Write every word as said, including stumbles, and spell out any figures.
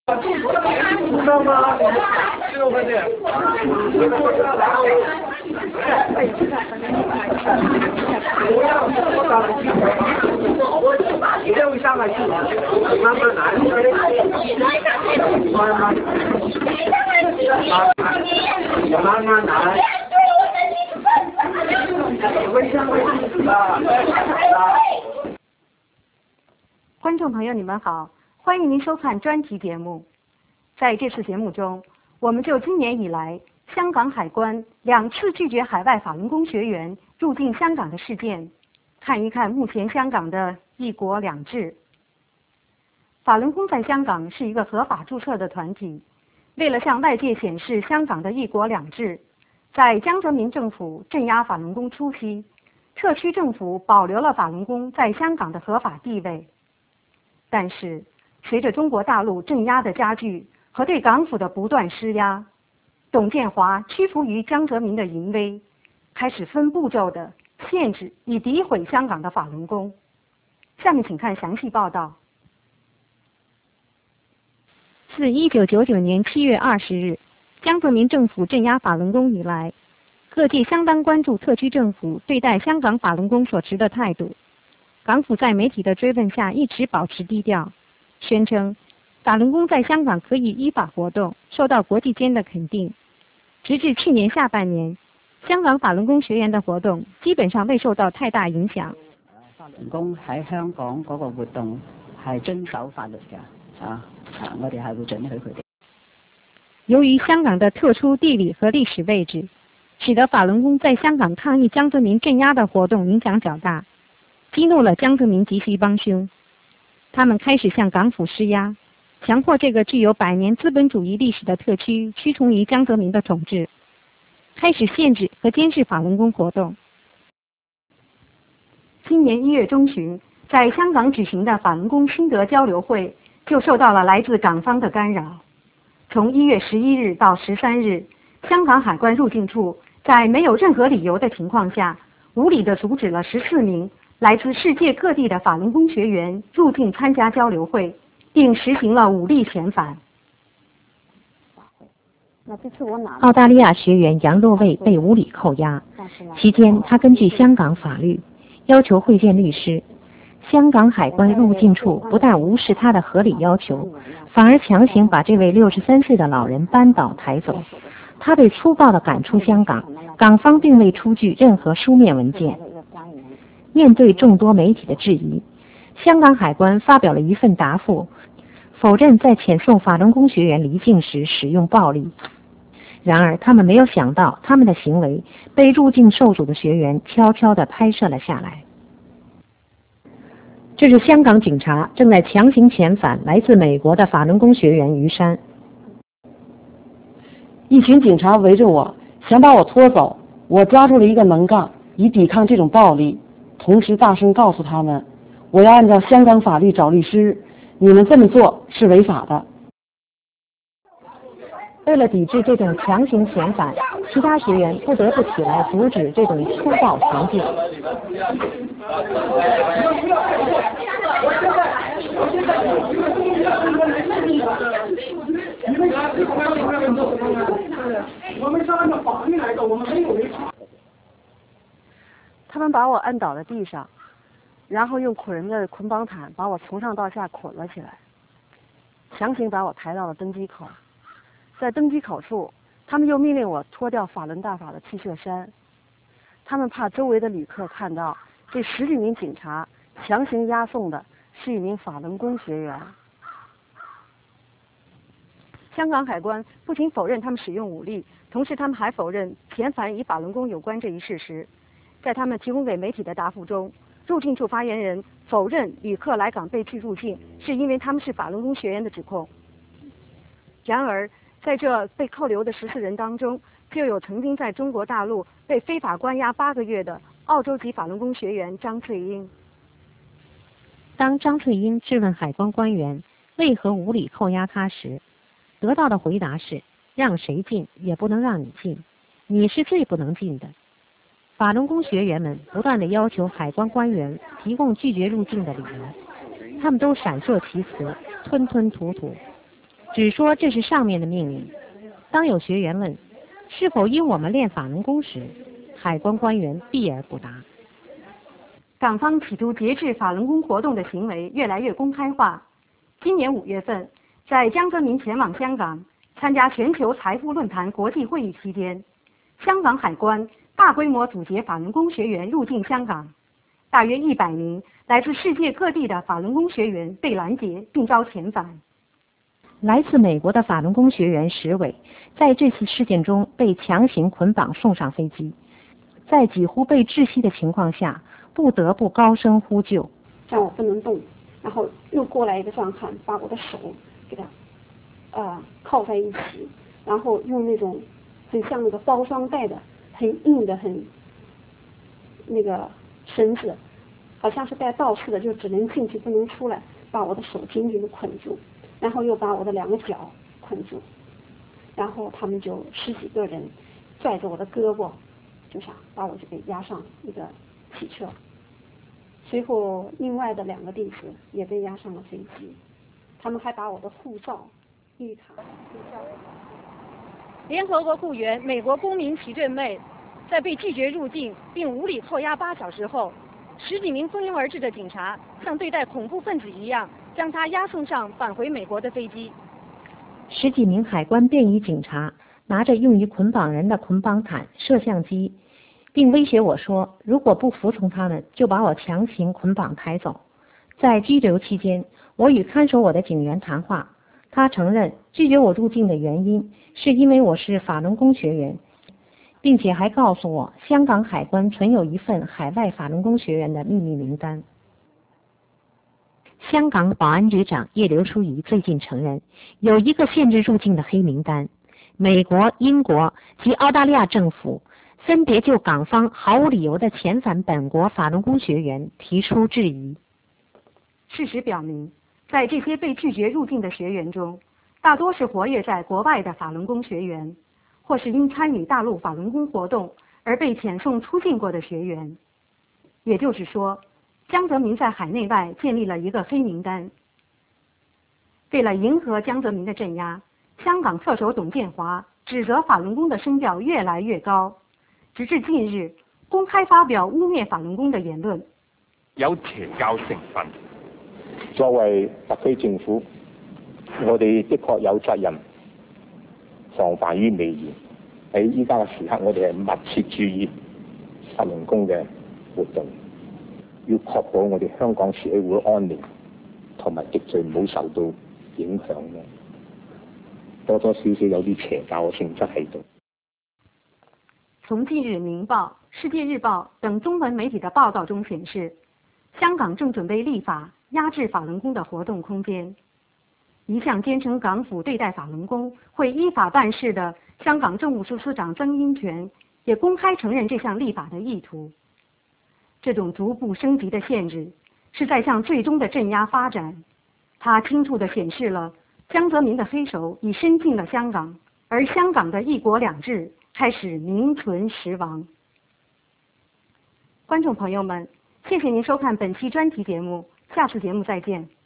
知道吗？六个点。一定会上来去，慢慢来，慢慢，慢慢来。 观众朋友，你们好，欢迎您收看专题节目。在这次节目中，我们就今年以来香港海关两次拒绝海外法轮功学员入境香港的事件，看一看目前香港的一国两制。法轮功在香港是一个合法注册的团体，为了向外界显示香港的一国两制，在江泽民政府镇压法轮功初期，特区政府保留了法轮功在香港的合法地位。但是，随着中国大陆镇压的加剧和对港府的不断施压，董建华屈服于江泽民的淫威，开始分步骤的限制以诋毁香港的法轮功。下面请看详细报道。自一九九九年七月二十日江泽民政府镇压法轮功以来，各界相当关注特区政府对待香港法轮功所持的态度。港府在媒体的追问下一直保持低调，宣称法轮功在香港可以依法活动，受到国际间的肯定。直至去年下半年，香港法輪功學員嘅活動基本上未受到太大影響。 法輪功喺香港嗰個活動係遵守法律嘅，啊啊，我哋係會准許佢哋。 由於香港的特殊地理和歷史位置，使得法輪功在香港抗議江澤民鎮壓的活動影響較大，激怒了江澤民及其幫兇。他們開始向港府施壓，強迫這個具有百年資本主義歷史的特區屈從於江澤民的統治，開始限制和監視法輪功活動。今年一月中旬，在香港舉行的法輪功心得交流會就受到了來自港方的干擾。從一月十一日到十三日，香港海關入境處在沒有任何理由的情況下，無理地阻止了十四名來自世界各地的法輪功學員入境參加交流會，並實行了武力遣返。 澳大利亞學員楊若蔚被無理扣押，期間他根據香港法律要求會見律師。香港海關入境處不但無視他的合理要求，反而強行把這位六十三歲的老人扳倒抬走。他被粗暴地趕出香港，港方並未出具任何書面文件。面對眾多媒體的質疑，香港海關發表了一份答覆，否認在遣送法輪功學員離境時使用暴力。然而他們沒有想到，他們的行為被入境受阻的學員悄悄地拍攝了下來。這是香港警察正在強行遣返來自美國的法輪功學員於山。 一群警察圍着我，想把我拖走，我抓住了一個門槓，以抵抗這種暴力，同時大聲告訴他們，我要按照香港法律找律師，你們這麼做是違法的。 為了抵制這種強行遣返，其他學員不得不起來阻止這種粗暴行徑。 他們把我按倒在地上，然後用捆人的捆綁毯把我從上到下捆了起來，強行把我抬到了登機口。在登機口處，他們又命令我脫掉法輪大法的 T 恤衫。他們怕周圍的旅客看到這十幾名警察強行押送的是一名法輪功學員。香港海關不僅否認他們使用武力，同時他們還否認遣返與法輪功有關這一事實。在他們提供給媒體的答覆中，入境處發言人否認旅客來港被拒入境是因為他們是法輪功學員的指控。然而，在這被扣留的十四人當中，就有曾經在中國大陸被非法關押八個月的澳洲籍法輪功學員張翠英。 當張翠英質問海關官員為何無理扣押他時，得到的回答是：讓誰進也不能讓你進，你是最不能進的。法輪功學員們不斷地要求海關官員提供拒絕入境的理由，他們都閃爍其詞，吞吞吐吐。 只说这是上面的命令。当有学员问是否因我们练法轮功时，海关官员避而不答。 港方企图节制法轮功活动的行为越来越公开化。今年五月份，在江泽民前往香港参加全球财富论坛国际会议期间，香港海关大规模阻截法轮功学员入境香港，大约一百名来自世界各地的法轮功学员被拦截并遭遣返。 来自美国的法轮功学员石伟，在这次事件中被强行捆绑送上飞机，在几乎被窒息的情况下，不得不高声呼救， 让我不能动，然后又过来一个壮汉，把我的手给他呃铐在一起，然后用那种很像那个包装袋的很硬的很那个绳子，好像是带倒刺的，就只能进去不能出来，把我的手紧紧的捆住，然后又把我的两个脚捆住，然后他们就十几个人拽着我的胳膊，就想把我就给押上一个汽车。随后另外的两个弟子也被押上了飞机，他们还把我的护照、绿卡给交给联合国雇员美国公民齐振妹，在被拒绝入境并无理扣押八小时后，十几名蜂拥而至的警察像对待恐怖分子一样，将他押送上返回美国的飞机。 十几名海关便衣警察拿着用于捆绑人的捆绑毯、摄像机，并威胁我说，如果不服从他们，就把我强行捆绑抬走。在拘留期间，我与看守我的警员谈话，他承认拒绝我入境的原因是因为我是法轮功学员，并且还告诉我香港海关存有一份海外法轮功学员的秘密名单。香港保安局长叶刘淑仪最近承认，有一个限制入境的黑名单，美国、英国及澳大利亚政府分别就港方毫无理由的遣返本国法轮功学员提出质疑。 事实表明，在这些被拒绝入境的学员中，大多是活跃在国外的法轮功学员，或是因参与大陆法轮功活动而被遣送出境过的学员。也就是说，江泽民在海内外建立了一个黑名单。为了迎合江泽民的镇压，香港特首董建华指责法轮功的声调越来越高，直至近日公开发表污蔑法轮功的言論。 有邪教成分。 作為特區政府，我哋的確有責任防範於未然。喺依家嘅時刻，我哋係密切注意法輪功嘅活動，要確保我哋香港社會安寧同埋秩序唔好受到影響嘅。多多少少有啲邪教嘅性質喺度。 從近日《明報》、《世界日報》等中文媒體的報道中顯示，香港正準備立法壓制法輪功的活動空間。一向堅稱港府對待法輪功會依法辦事的香港政務司司長曾蔭權也公開承認這項立法的意圖。這種逐步升級的限制是在向最終的鎮壓發展。它清楚地顯示了江澤民的黑手已伸進了香港，而香港的一國兩制開始名存實亡。觀眾朋友們，謝謝您收看本期專題節目，下次節目再見。